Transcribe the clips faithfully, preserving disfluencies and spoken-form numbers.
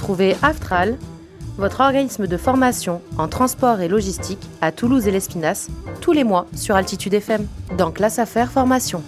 Retrouvez Aftral, votre organisme de formation en transport et logistique à Toulouse et l'Espinasse, tous les mois sur Altitude F M, dans Classe Affaires Formation.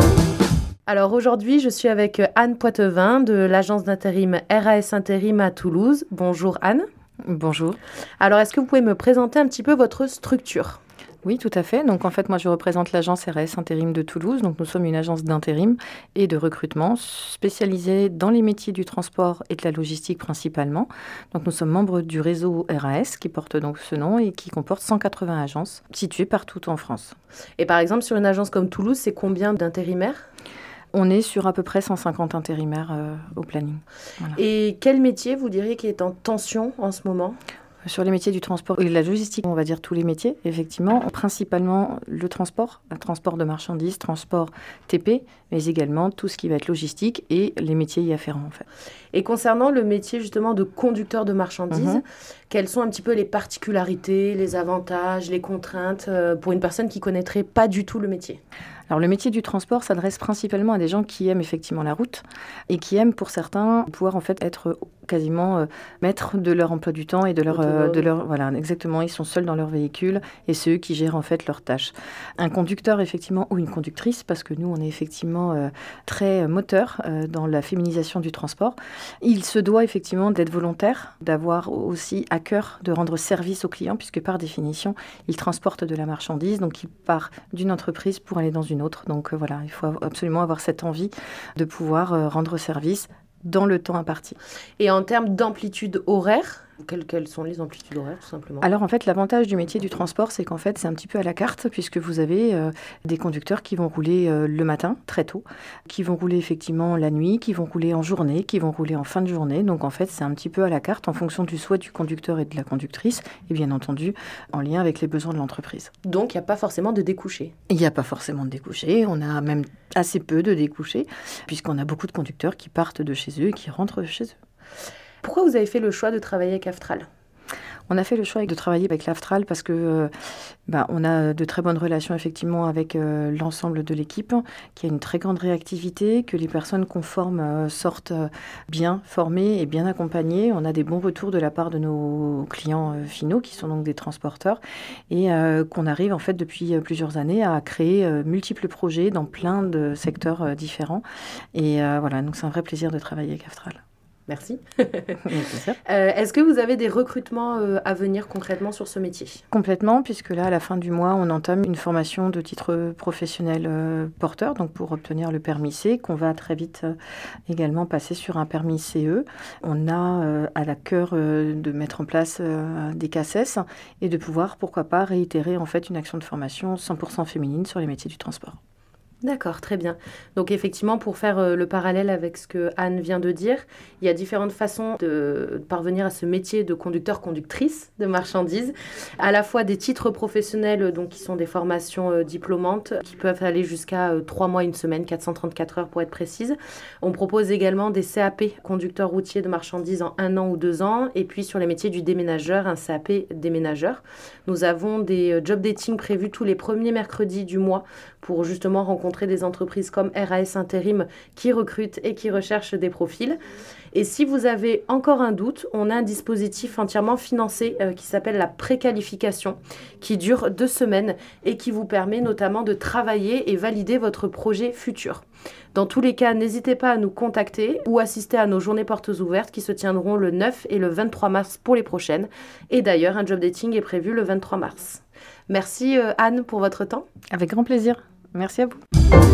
Alors aujourd'hui, je suis avec Anne Poitevin de l'agence d'intérim R A S Intérim à Toulouse. Bonjour Anne. Bonjour. Alors est-ce que vous pouvez me présenter un petit peu votre structure ? Oui, tout à fait. Donc en fait, moi je représente l'agence R A S Intérim de Toulouse. Donc nous sommes une agence d'intérim et de recrutement spécialisée dans les métiers du transport et de la logistique principalement. Donc nous sommes membres du réseau R A S qui porte donc ce nom et qui comporte cent quatre-vingts agences situées partout en France. Et par exemple, sur une agence comme Toulouse, c'est combien d'intérimaires ? On est sur à peu près cent cinquante intérimaires euh, au planning. Voilà. Et quel métier, vous diriez, qui est en tension en ce moment ? Sur les métiers du transport et de la logistique, on va dire tous les métiers, effectivement, principalement le transport, le transport de marchandises, transport T P, mais également tout ce qui va être logistique et les métiers y afférents, en fait. Et concernant le métier justement de conducteur de marchandises, mmh. quelles sont un petit peu les particularités, les avantages, les contraintes euh, pour une personne qui ne connaîtrait pas du tout le métier ? Alors, le métier du transport s'adresse principalement à des gens qui aiment effectivement la route et qui aiment, pour certains, pouvoir en fait être quasiment euh, maîtres de leur emploi du temps et de leur, euh, de leur... Voilà, exactement, ils sont seuls dans leur véhicule et c'est eux qui gèrent en fait leurs tâches. Un conducteur, effectivement, ou une conductrice, parce que nous, on est effectivement euh, très moteur euh, dans la féminisation du transport. Il se doit effectivement d'être volontaire, d'avoir aussi à cœur de rendre service aux clients, puisque par définition, il transporte de la marchandise, donc il part d'une entreprise pour aller dans une autre. Donc euh, voilà, il faut absolument avoir cette envie de pouvoir euh, rendre service dans le temps imparti. Et en termes d'amplitude horaire, quelles, quelles sont les amplitudes horaires, tout simplement ? Alors, en fait, l'avantage du métier du transport, c'est qu'en fait, c'est un petit peu à la carte, puisque vous avez euh, des conducteurs qui vont rouler euh, le matin, très tôt, qui vont rouler effectivement la nuit, qui vont rouler en journée, qui vont rouler en fin de journée. Donc, en fait, c'est un petit peu à la carte en fonction du souhait du conducteur et de la conductrice, et bien entendu, en lien avec les besoins de l'entreprise. Donc, il n'y a pas forcément de découchés ? Il n'y a pas forcément de découchés. On a même assez peu de découchés, puisqu'on a beaucoup de conducteurs qui partent de chez eux et qui rentrent chez eux. Pourquoi vous avez fait le choix de travailler avec Aftral ? On a fait le choix de travailler avec l'Aftral parce que euh, bah, on a de très bonnes relations effectivement avec euh, l'ensemble de l'équipe, qui a une très grande réactivité, que les personnes qu'on forme euh, sortent euh, bien formées et bien accompagnées. On a des bons retours de la part de nos clients euh, finaux, qui sont donc des transporteurs, et euh, qu'on arrive en fait depuis plusieurs années à créer euh, multiples projets dans plein de secteurs euh, différents. Et euh, voilà, donc c'est un vrai plaisir de travailler avec Aftral. Merci. euh, est-ce que vous avez des recrutements euh, à venir concrètement sur ce métier ? Complètement, puisque là, à la fin du mois, on entame une formation de titre professionnel euh, porteur, donc pour obtenir le permis C, qu'on va très vite euh, également passer sur un permis C E. On a euh, à la cœur euh, de mettre en place euh, des C A C E S et de pouvoir, pourquoi pas, réitérer en fait une action de formation cent pour cent féminine sur les métiers du transport. D'accord, très bien. Donc effectivement, pour faire euh, le parallèle avec ce que Anne vient de dire, il y a différentes façons de parvenir à ce métier de conducteur-conductrice de marchandises. À la fois des titres professionnels, donc qui sont des formations euh, diplômantes, qui peuvent aller jusqu'à euh, trois mois, une semaine, quatre cent trente-quatre heures pour être précise. On propose également des C A P, conducteur routier de marchandises en un an ou deux ans. Et puis sur les métiers du déménageur, un C A P déménageur. Nous avons des euh, job dating prévus tous les premiers mercredis du mois pour justement rencontrer des entreprises comme R A S Intérim qui recrutent et qui recherchent des profils. Et si vous avez encore un doute, on a un dispositif entièrement financé euh, qui s'appelle la préqualification, qui dure deux semaines et qui vous permet notamment de travailler et valider votre projet futur. Dans tous les cas, n'hésitez pas à nous contacter ou assister à nos journées portes ouvertes qui se tiendront le neuf et le vingt-trois mars pour les prochaines. Et d'ailleurs, un job dating est prévu le vingt-trois mars. Merci euh, Anne pour votre temps. Avec grand plaisir. Merci à vous.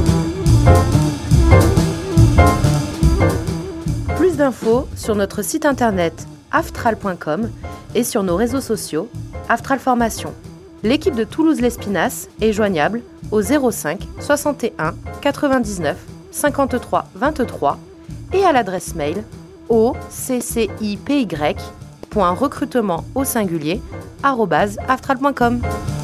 Plus d'infos sur notre site internet aftral point com et sur nos réseaux sociaux Aftral Formation. L'équipe de Toulouse-l'Espinasse est joignable au zéro cinq soixante et un quatre-vingt-dix-neuf cinquante-trois vingt-trois et à l'adresse mail o c c i p y point recrutement au singulier arobase aftral point com.